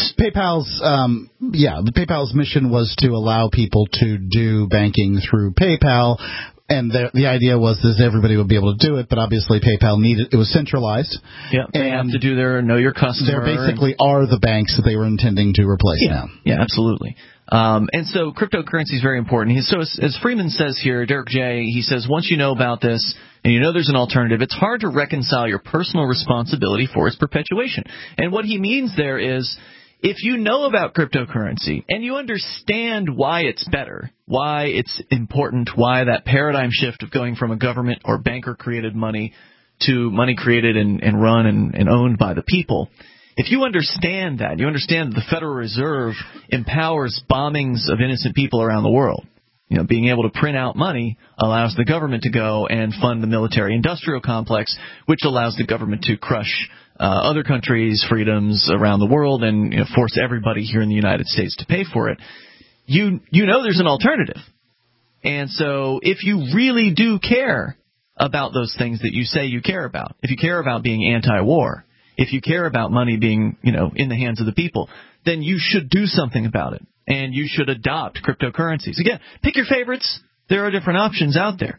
PayPal's mission was to allow people to do banking through PayPal. And the idea was that everybody would be able to do it, but obviously PayPal it was centralized. Yeah, they have to do their know your customer. They basically are the banks that they were intending to replace now. Yeah, absolutely. And so cryptocurrency is very important. So as Freeman says here, Derek J., he says, once you know about this and you know there's an alternative, it's hard to reconcile your personal responsibility for its perpetuation. And what he means there is, if you know about cryptocurrency and you understand why it's better, why it's important, why that paradigm shift of going from a government or banker-created money to money created and run and owned by the people, if you understand that, you understand that the Federal Reserve empowers bombings of innocent people around the world. Being able to print out money allows the government to go and fund the military-industrial complex, which allows the government to crush other countries' freedoms around the world and force everybody here in the United States to pay for it. You know there's an alternative. And so if you really do care about those things that you say you care about, if you care about being anti-war, if you care about money being, in the hands of the people, then you should do something about it. And you should adopt cryptocurrencies. Again, pick your favorites. There are different options out there.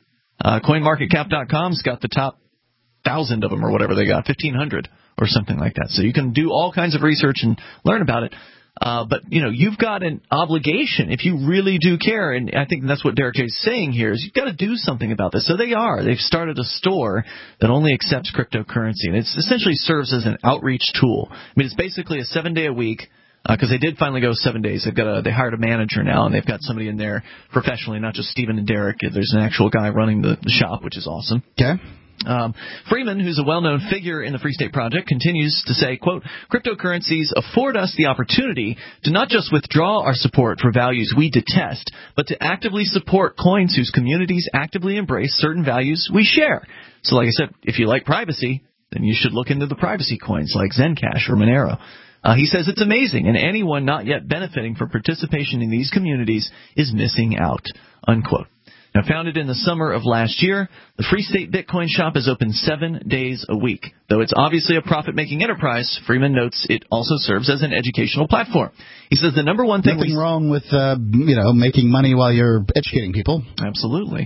CoinMarketCap.com's got the top 1,000 of them or whatever they got, 1,500 or something like that. So you can do all kinds of research and learn about it. But, you've got an obligation if you really do care, and I think that's what Derek J is saying here, is you've got to do something about this. So they are. They've started a store that only accepts cryptocurrency, and it essentially serves as an outreach tool. I mean, it's basically a 7-day-a-week, because they did finally go 7 days. They hired a manager now, and they've got somebody in there professionally, not just Stephen and Derek. There's an actual guy running the shop, which is awesome. Okay. Freeman, who's a well-known figure in the Free State Project, continues to say, quote, cryptocurrencies afford us the opportunity to not just withdraw our support for values we detest, but to actively support coins whose communities actively embrace certain values we share. So like I said, if you like privacy, then you should look into the privacy coins like Zencash or Monero. He says it's amazing, and anyone not yet benefiting from participation in these communities is missing out, unquote. Now, founded in the summer of last year, the Free State Bitcoin Shop is open 7 days a week. Though it's obviously a profit-making enterprise, Freeman notes it also serves as an educational platform. He says the number one thing... Nothing wrong with, making money while you're educating people. Absolutely.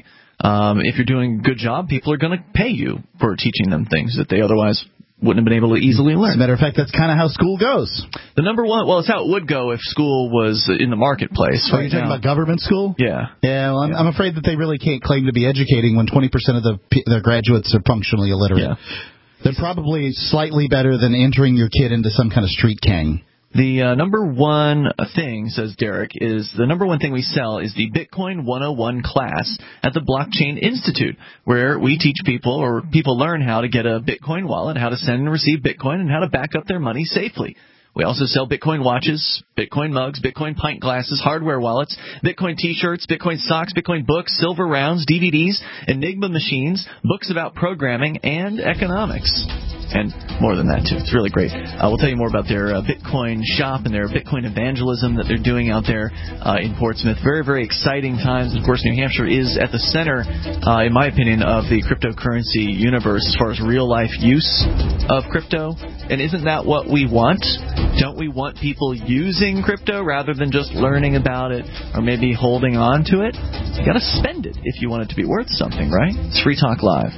If you're doing a good job, people are going to pay you for teaching them things that they otherwise wouldn't have been able to easily learn. As a matter of fact, that's kind of how school goes. The number one, well, it's how it would go if school was in the marketplace. Are you talking about government school? Yeah. Yeah, well, I'm afraid that they really can't claim to be educating when 20% of their graduates are functionally illiterate. Yeah. They're probably slightly better than entering your kid into some kind of street gang. The number one thing, says Derek, is the number one thing we sell is the Bitcoin 101 class at the Blockchain Institute, where we teach people, or people learn how to get a Bitcoin wallet, how to send and receive Bitcoin, and how to back up their money safely. We also sell Bitcoin watches, Bitcoin mugs, Bitcoin pint glasses, hardware wallets, Bitcoin T-shirts, Bitcoin socks, Bitcoin books, silver rounds, DVDs, Enigma machines, books about programming and economics. And more than that, too. It's really great. We'll tell you more about their Bitcoin shop and their Bitcoin evangelism that they're doing out there in Portsmouth. Very, very exciting times. Of course, New Hampshire is at the center, in my opinion, of the cryptocurrency universe as far as real-life use of crypto. And isn't that what we want? Don't we want people using crypto rather than just learning about it or maybe holding on to it? You got to spend it if you want it to be worth something, right? It's Free Talk Live.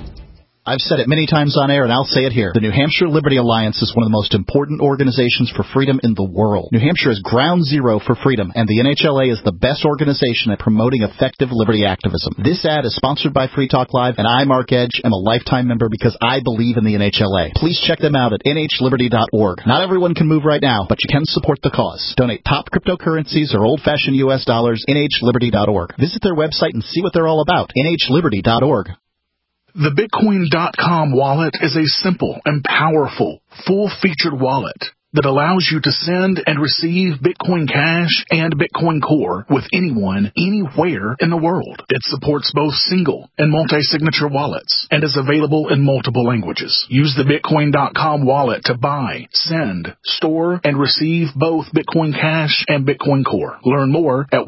I've said it many times on air, and I'll say it here. The New Hampshire Liberty Alliance is one of the most important organizations for freedom in the world. New Hampshire is ground zero for freedom, and the NHLA is the best organization at promoting effective liberty activism. This ad is sponsored by Free Talk Live, and I, Mark Edge, am a lifetime member because I believe in the NHLA. Please check them out at nhliberty.org. Not everyone can move right now, but you can support the cause. Donate top cryptocurrencies or old-fashioned U.S. dollars, nhliberty.org. Visit their website and see what they're all about, nhliberty.org. The Bitcoin.com wallet is a simple and powerful, full-featured wallet that allows you to send and receive Bitcoin Cash and Bitcoin Core with anyone, anywhere in the world. It supports both single and multi-signature wallets and is available in multiple languages. Use the Bitcoin.com wallet to buy, send, store, and receive both Bitcoin Cash and Bitcoin Core. Learn more at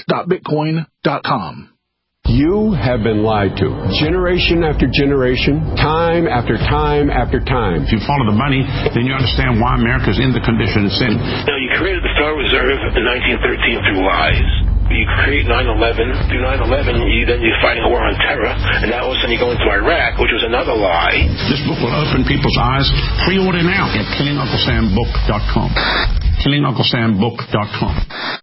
wallet.bitcoin.com. You have been lied to. Generation after generation, time after time after time. If you follow the money, then you understand why America's in the condition it's in. Now, you created the Federal Reserve in 1913 through lies. You create 9/11. Through 9/11, you're fighting a war on terror, and now all of a sudden you go into Iraq, which was another lie. This book will open people's eyes. Pre-order now at KillingUncleSamBook.com. KillingUncleSamBook.com.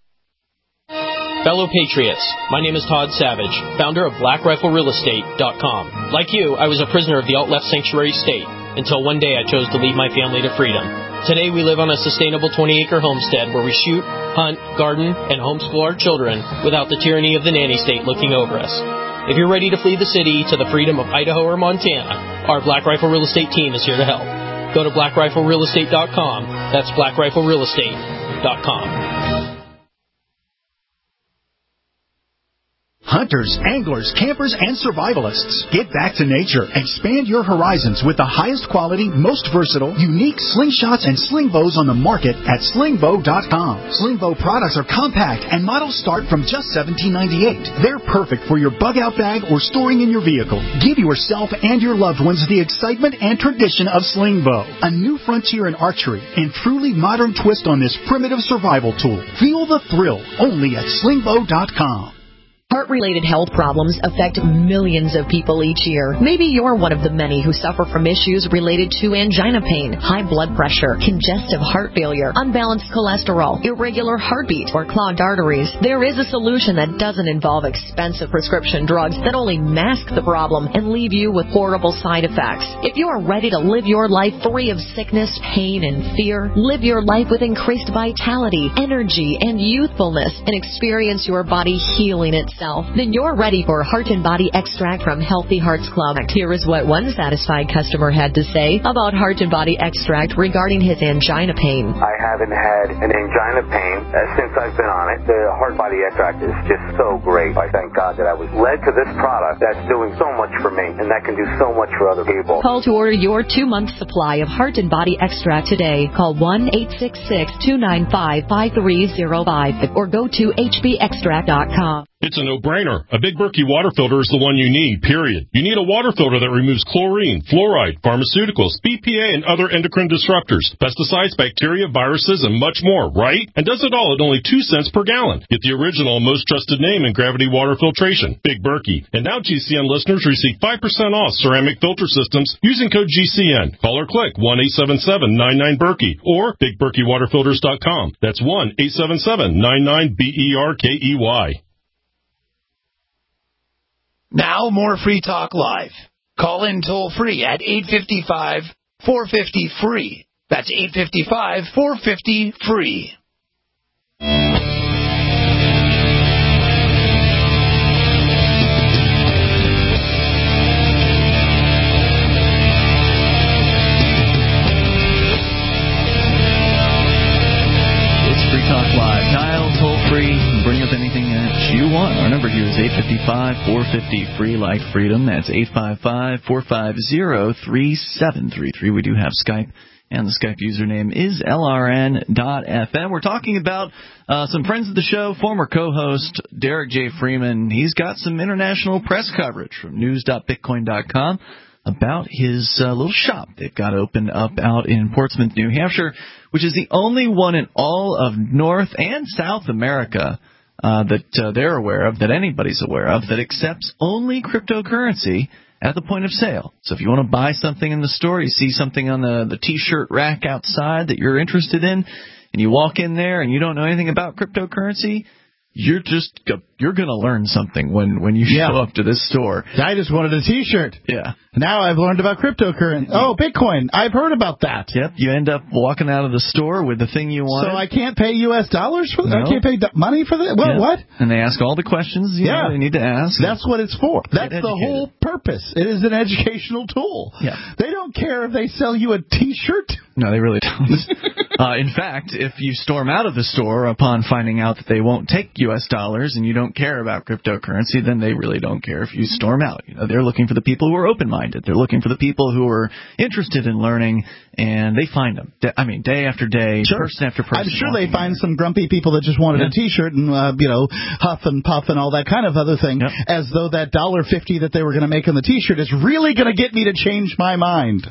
Fellow Patriots, my name is Todd Savage, founder of BlackRifleRealEstate.com. Like you, I was a prisoner of the alt-left sanctuary state, until one day I chose to lead my family to freedom. Today we live on a sustainable 20-acre homestead where we shoot, hunt, garden, and homeschool our children without the tyranny of the nanny state looking over us. If you're ready to flee the city to the freedom of Idaho or Montana, our Black Rifle Real Estate team is here to help. Go to BlackRifleRealEstate.com. That's BlackRifleRealEstate.com. Hunters, anglers, campers, and survivalists. Get back to nature. Expand your horizons with the highest quality, most versatile, unique slingshots and sling bows on the market at slingbow.com. Slingbow products are compact and models start from just $17.98. They're perfect for your bug-out bag or storing in your vehicle. Give yourself and your loved ones the excitement and tradition of Slingbow. A new frontier in archery and truly modern twist on this primitive survival tool. Feel the thrill only at slingbow.com. Heart-related health problems affect millions of people each year. Maybe you're one of the many who suffer from issues related to angina pain, high blood pressure, congestive heart failure, unbalanced cholesterol, irregular heartbeat, or clogged arteries. There is a solution that doesn't involve expensive prescription drugs that only mask the problem and leave you with horrible side effects. If you are ready to live your life free of sickness, pain, and fear, live your life with increased vitality, energy, and youthfulness, and experience your body healing itself, then you're ready for Heart and Body Extract from Healthy Hearts Club. Here is what one satisfied customer had to say about Heart and Body Extract regarding his angina pain. I haven't had an angina pain since I've been on it. The Heart Body Extract is just so great. I thank God that I was led to this product that's doing so much for me and that can do so much for other people. Call to order your 2-month supply of Heart and Body Extract today. Call 1-866-295-5305 or go to hbextract.com. It's a no-brainer. A Big Berkey water filter is the one you need, period. You need a water filter that removes chlorine, fluoride, pharmaceuticals, BPA, and other endocrine disruptors, pesticides, bacteria, viruses, and much more, right? And does it all at only 2 cents per gallon. Get the original, most trusted name in gravity water filtration, Big Berkey. And now GCN listeners receive 5% off ceramic filter systems using code GCN. Call or click 1-877-99-BERKEY or BigBerkeyWaterFilters.com. That's 1-877-99-BERKEY. Now more Free Talk Live. Call in toll free at 855-450-FREE. That's 855-450-FREE. It's Free Talk Live. Dial toll free. Bring up anything that you want. Our number here is 855-450-FREE, like freedom. That's 855-450-3733. We do have Skype, and the Skype username is LRN.FM. We're talking about some friends of the show, former co-host Derek J. Freeman. He's got some international press coverage from news.bitcoin.com about his little shop they've got opened up out in Portsmouth, New Hampshire, which is the only one in all of North and South America that they're aware of, that anybody's aware of, that accepts only cryptocurrency at the point of sale. So if you want to buy something in the store, you see something on the T-shirt rack outside that you're interested in, and you walk in there and you don't know anything about cryptocurrency, you're going to learn something when you show up to this store. I just wanted a T-shirt. Yeah. Now I've learned about cryptocurrency. Oh, Bitcoin. I've heard about that. Yep. You end up walking out of the store with the thing you wanted. So I can't pay U.S. dollars for that? No. I can't pay money for that? Well, what? And they ask all the questions you know, they need to ask. That's what it's for. That's the whole purpose. It is an educational tool. Yeah. They don't care if they sell you a T-shirt. No, they really don't. In fact, if you storm out of the store upon finding out that they won't take U.S. dollars and you don't care about cryptocurrency, then they really don't care if you storm out. You know, they're looking for the people who are open-minded. They're looking for the people who are interested in learning, and they find them. Day after day, person after person. I'm sure they find some grumpy people that just wanted a T-shirt and, huff and puff and all that kind of other thing, as though that $1.50 that they were going to make on the T-shirt is really going to get me to change my mind.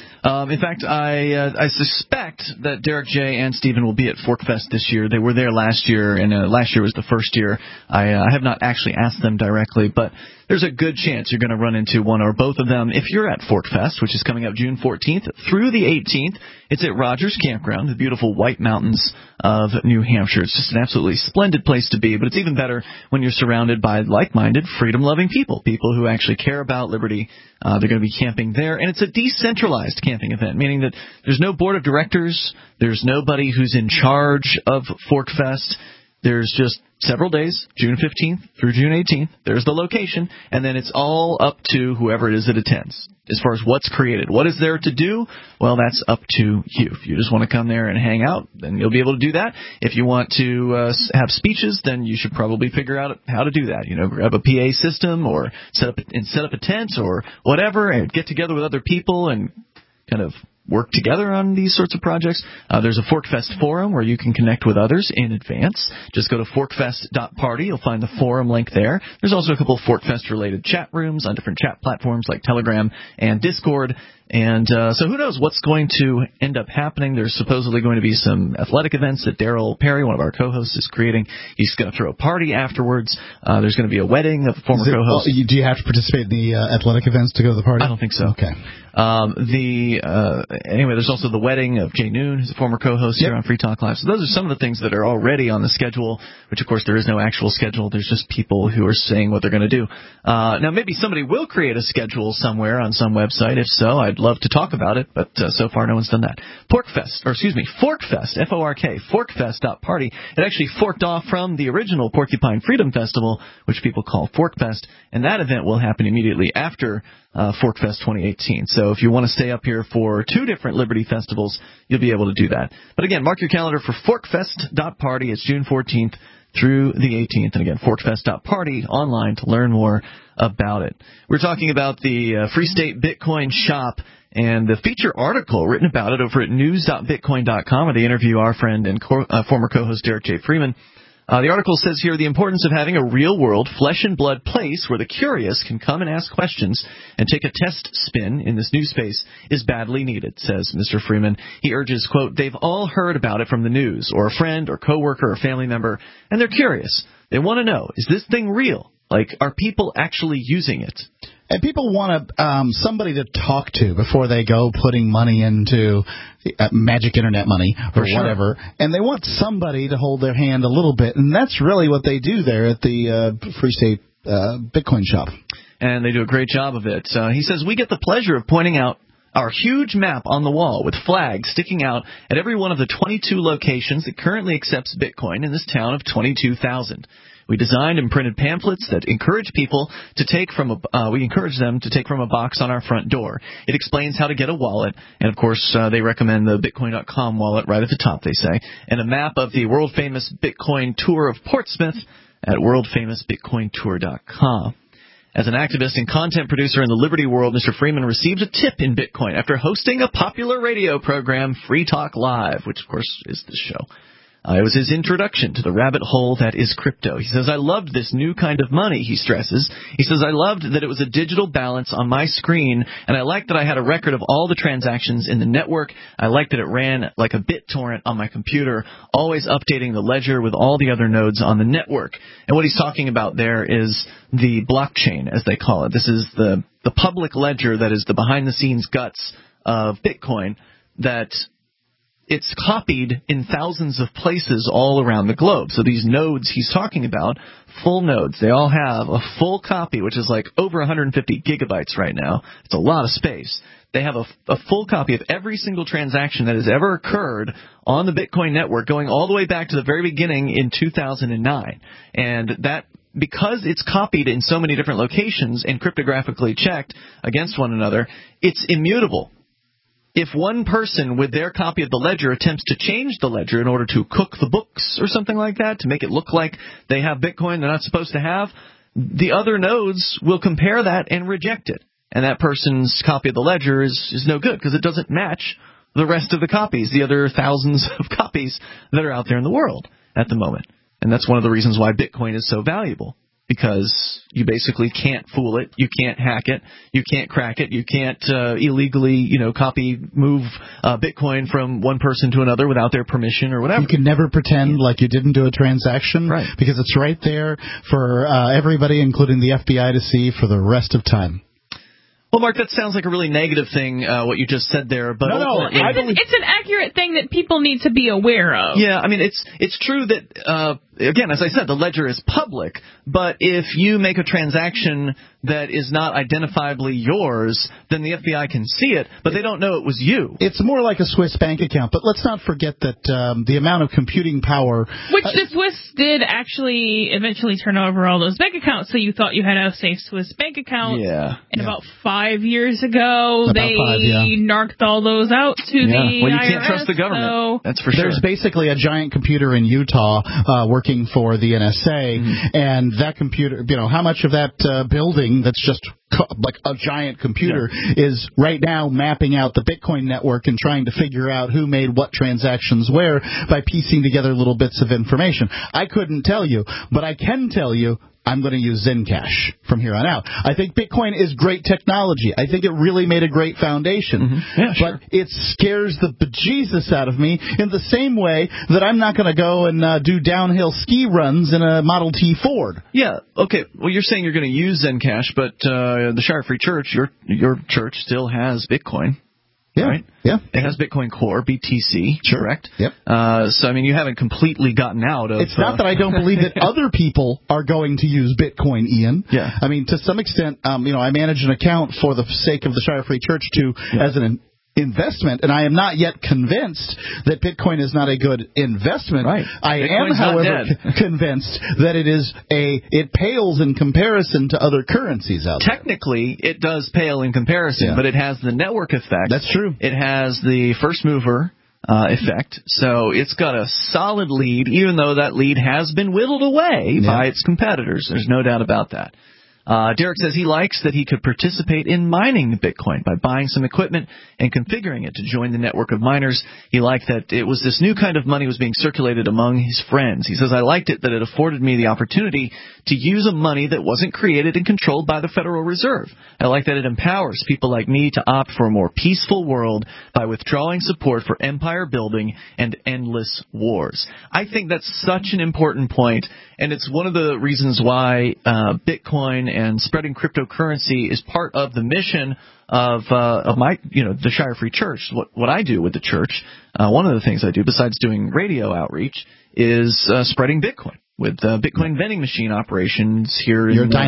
In fact, I suspect that Derek J. and Stephen will be at ForkFest this year. They were there last year, and last year was the first year. I have not actually asked them directly, but there's a good chance you're going to run into one or both of them if you're at ForkFest, which is coming up June 14th through the 18th. It's at Rogers Campground, the beautiful White Mountains of New Hampshire. It's just an absolutely splendid place to be, but it's even better when you're surrounded by like-minded, freedom-loving people who actually care about liberty. They're going to be camping there, and it's a decentralized camping event, meaning that there's no board of directors, there's nobody who's in charge of ForkFest. There's just several days, June 15th through June 18th. There's the location, and then it's all up to whoever it is that attends. As far as what's created, what is there to do? Well, that's up to you. If you just want to come there and hang out, then you'll be able to do that. If you want to have speeches, then you should probably figure out how to do that. You know, grab a PA system or set up a tent or whatever, and get together with other people and kind of work together on these sorts of projects. There's a ForkFest forum where you can connect with others in advance. Just go to forkfest.party. You'll find the forum link there. There's also a couple of ForkFest-related chat rooms on different chat platforms like Telegram and Discord. And so who knows what's going to end up happening. There's supposedly going to be some athletic events that Daryl Perry, one of our co-hosts, is creating. He's going to throw a party afterwards. There's going to be a wedding of a former co-host. Do you have to participate in the athletic events to go to the party? I don't think so. Okay. Anyway, there's also the wedding of Jay Noon, who's a former co-host here on Free Talk Live. So those are some of the things that are already on the schedule, which, of course, there is no actual schedule. There's just people who are saying what they're going to do. Now, maybe somebody will create a schedule somewhere on some website. If so, I'd love to talk about it, but so far no one's done that. ForkFest, F-O-R-K, forkfest.party. It actually forked off from the original Porcupine Freedom Festival, which people call ForkFest, and that event will happen immediately after ForkFest 2018. So if you want to stay up here for 2 different Liberty festivals, you'll be able to do that. But again, mark your calendar for forkfest.party. It's June 14th through the 18th. And again, forkfest.party online to learn more about it. We're talking about the Free State Bitcoin Shop and the feature article written about it over at news.bitcoin.com, where they interview our friend and former co-host Derek J. Freeman. The article says here, the importance of having a real-world, flesh-and-blood place where the curious can come and ask questions and take a test spin in this new space is badly needed, says Mr. Freeman. He urges, quote, they've all heard about it from the news or a friend or coworker or family member, and they're curious. They want to know, is this thing real? Like, are people actually using it? And people want somebody to talk to before they go putting money into magic internet money or whatever. And they want somebody to hold their hand a little bit. And that's really what they do there at the Free State Bitcoin Shop. And they do a great job of it. He says, we get the pleasure of pointing out our huge map on the wall with flags sticking out at every one of the 22 locations that currently accepts Bitcoin in this town of 22,000. We designed and printed pamphlets that encourage people to take from we encourage them to take from a box on our front door. It explains how to get a wallet, and of course they recommend the Bitcoin.com wallet right at the top, they say, and a map of the world-famous Bitcoin Tour of Portsmouth at worldfamousbitcointour.com. As an activist and content producer in the Liberty world, Mr. Freeman received a tip in Bitcoin after hosting a popular radio program, Free Talk Live, which of course is this show. It was his introduction to the rabbit hole that is crypto. He says, I loved this new kind of money, he stresses. He says, I loved that it was a digital balance on my screen, and I liked that I had a record of all the transactions in the network. I liked that it ran like a BitTorrent on my computer, always updating the ledger with all the other nodes on the network. And what he's talking about there is the blockchain, as they call it. This is the public ledger that is the behind-the-scenes guts of Bitcoin that it's copied in thousands of places all around the globe. So these nodes he's talking about, full nodes, they all have a full copy, which is like over 150 gigabytes right now. It's a lot of space. They have a full copy of every single transaction that has ever occurred on the Bitcoin network, going all the way back to the very beginning in 2009. And that, because it's copied in so many different locations and cryptographically checked against one another, it's immutable. If one person with their copy of the ledger attempts to change the ledger in order to cook the books or something like that, to make it look like they have Bitcoin they're not supposed to have, the other nodes will compare that and reject it. And that person's copy of the ledger is no good because it doesn't match the rest of the copies, the other thousands of copies that are out there in the world at the moment. And that's one of the reasons why Bitcoin is so valuable. Because you basically can't fool it, you can't hack it, you can't crack it, you can't illegally, move Bitcoin from one person to another without their permission or whatever. You can never pretend like you didn't do a transaction, right? Because it's right there for everybody, including the FBI, to see for the rest of time. Well, Mark, that sounds like a really negative thing, what you just said there. But it's an accurate thing that people need to be aware of. Yeah, I mean, it's true that, again, as I said, the ledger is public. But if you make a transaction that is not identifiably yours, then the FBI can see it, but they don't know it was you. It's more like a Swiss bank account. But let's not forget that the amount of computing power... Which the Swiss did actually eventually turn over all those bank accounts, so you thought you had a safe Swiss bank account. Yeah. And about 5 years ago, they narked all those out to the well, you IRS, can't trust the government. So that's for sure. There's basically a giant computer in Utah working for the NSA, and that computer, how much of that building that's just like a giant computer is right now mapping out the Bitcoin network and trying to figure out who made what transactions where by piecing together little bits of information. I couldn't tell you, but I can tell you I'm going to use Zencash from here on out. I think Bitcoin is great technology. I think it really made a great foundation. Mm-hmm. Yeah, sure. But it scares the bejesus out of me in the same way that I'm not going to go and do downhill ski runs in a Model T Ford. Yeah, okay. Well, you're saying you're going to use Zencash, but the Shire Free Church, your church still has Bitcoin. Yeah. Right? Yeah. It has Bitcoin Core, BTC, correct? Yep. So, I mean, you haven't completely gotten out of... It's not that I don't believe that other people are going to use Bitcoin, Ian. Yeah. I mean, to some extent, I manage an account for the sake of the Shire Free Church as an investment, and I am not yet convinced that Bitcoin is not a good investment. Right. I Bitcoin's am, however, convinced that it pales in comparison to other currencies out there. Technically, it does pale in comparison, but it has the network effect. That's true. It has the first mover effect, so it's got a solid lead, even though that lead has been whittled away by its competitors. There's no doubt about that. Derek says he likes that he could participate in mining Bitcoin by buying some equipment and configuring it to join the network of miners. He liked that it was this new kind of money was being circulated among his friends. He says, I liked it that it afforded me the opportunity to use a money that wasn't created and controlled by the Federal Reserve. I like that it empowers people like me to opt for a more peaceful world by withdrawing support for empire building and endless wars. I think that's such an important point, and it's one of the reasons why Bitcoin and spreading cryptocurrency is part of the mission of my, the Shire Free Church. What I do with the church, one of the things I do besides doing radio outreach is spreading Bitcoin with Bitcoin vending machine operations here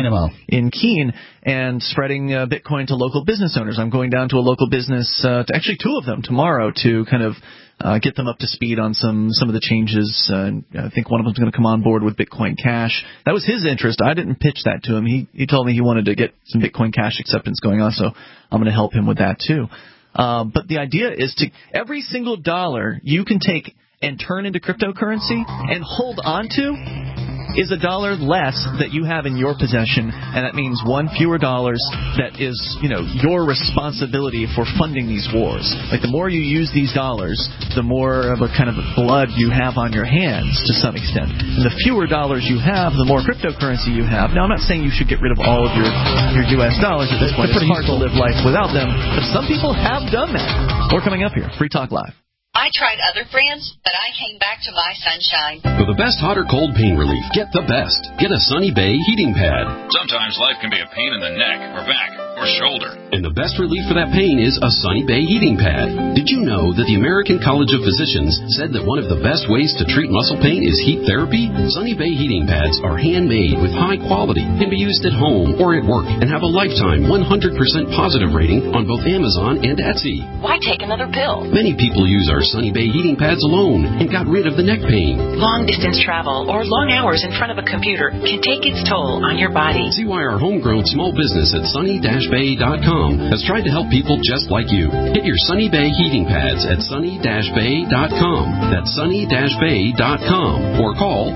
in Keene, and spreading Bitcoin to local business owners. I'm going down to a local business, actually two of them tomorrow, to kind of get them up to speed on some of the changes. I think one of them's going to come on board with Bitcoin Cash. That was his interest. I didn't pitch that to him. He told me he wanted to get some Bitcoin Cash acceptance going on, so I'm going to help him with that too. But the idea is to every single dollar you can take and turn into cryptocurrency and hold on to is a dollar less that you have in your possession, and that means one fewer dollars that is, your responsibility for funding these wars. Like, the more you use these dollars, the more of a kind of blood you have on your hands to some extent. And the fewer dollars you have, the more cryptocurrency you have. Now, I'm not saying you should get rid of all of your U.S. dollars at this point. It's hard to live life without them, but some people have done that. More coming up here. Free Talk Live. I tried other brands, but I came back to my Sunshine. For the best hot or cold pain relief, get the best. Get a Sunny Bay heating pad. Sometimes life can be a pain in the neck or back or shoulder. And the best relief for that pain is a Sunny Bay heating pad. Did you know that the American College of Physicians said that one of the best ways to treat muscle pain is heat therapy? Sunny Bay heating pads are handmade with high quality, can be used at home or at work, and have a lifetime 100% positive rating on both Amazon and Etsy. Why take another pill? Many people use our Sunny Bay heating pads alone and got rid of the neck pain. Long distance travel or long hours in front of a computer can take its toll on your body. See why our homegrown small business at sunny-bay.com has tried to help people just like you. Get your Sunny Bay heating pads at sunny-bay.com. That's sunny-bay.com. Or call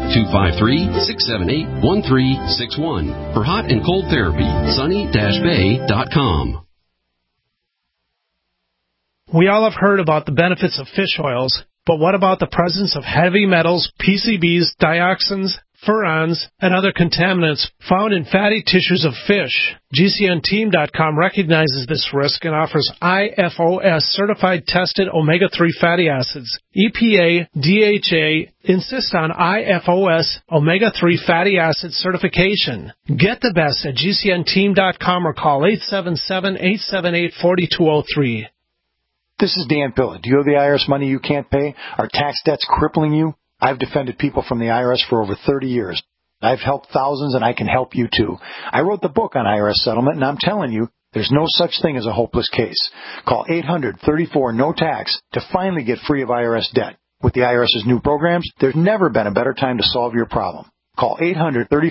253-678-1361 for hot and cold therapy. sunny-bay.com. We all have heard about the benefits of fish oils, but what about the presence of heavy metals, PCBs, dioxins, furans, and other contaminants found in fatty tissues of fish? GCNteam.com recognizes this risk and offers IFOS certified tested omega-3 fatty acids. EPA, DHA insist on IFOS omega-3 fatty acid certification. Get the best at GCNteam.com or call 877-878-4203. This is Dan Pilla. Do you have the IRS money you can't pay? Are tax debts crippling you? I've defended people from the IRS for over 30 years. I've helped thousands, and I can help you too. I wrote the book on IRS settlement, and I'm telling you, there's no such thing as a hopeless case. Call 800-34-NO-TAX to finally get free of IRS debt. With the IRS's new programs, there's never been a better time to solve your problem. Call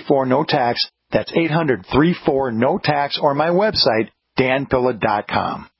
800-34-NO-TAX. That's 800-34-NO-TAX, or my website, danpilla.com.